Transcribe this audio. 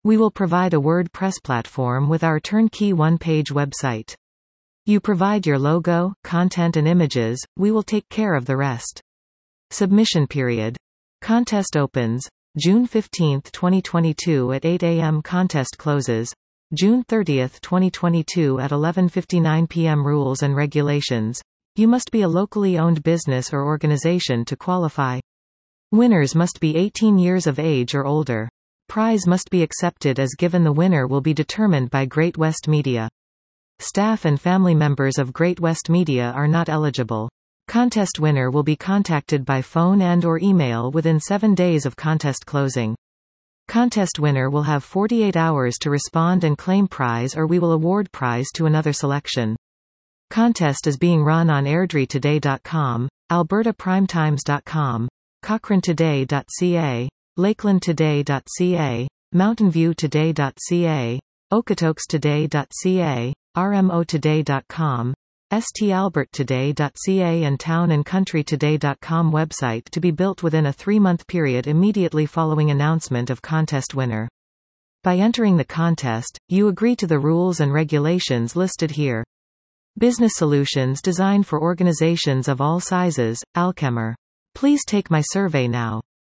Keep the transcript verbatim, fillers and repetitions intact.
We will provide a WordPress platform with our turnkey one-page website. You provide your logo, content and images, we will take care of the rest. Submission period. Contest opens June fifteenth twenty twenty-two at eight A M Contest closes June thirtieth twenty twenty-two at eleven fifty-nine P M Rules and regulations. You must be a locally owned business or organization to qualify. Winners must be eighteen years of age or older. Prize must be accepted as given. The winner will be determined by Great West Media. Staff and family members of Great West Media are not eligible. Contest winner will be contacted by phone and or email within seven days of contest closing. Contest winner will have forty-eight hours to respond and claim prize, or we will award prize to another selection. Contest is being run on airdrie today dot com, alberta primetimes dot com, cochrane today dot c a, lakeland today dot c a, mountain view today dot c a, okotoks today dot c a, r m o today dot com, s t albert today dot c a and town and country today dot com website, to be built within a three-month period immediately following announcement of contest winner. By entering the contest, you agree to the rules and regulations listed here. Business solutions designed for organizations of all sizes, Alchemer. Please take my survey now.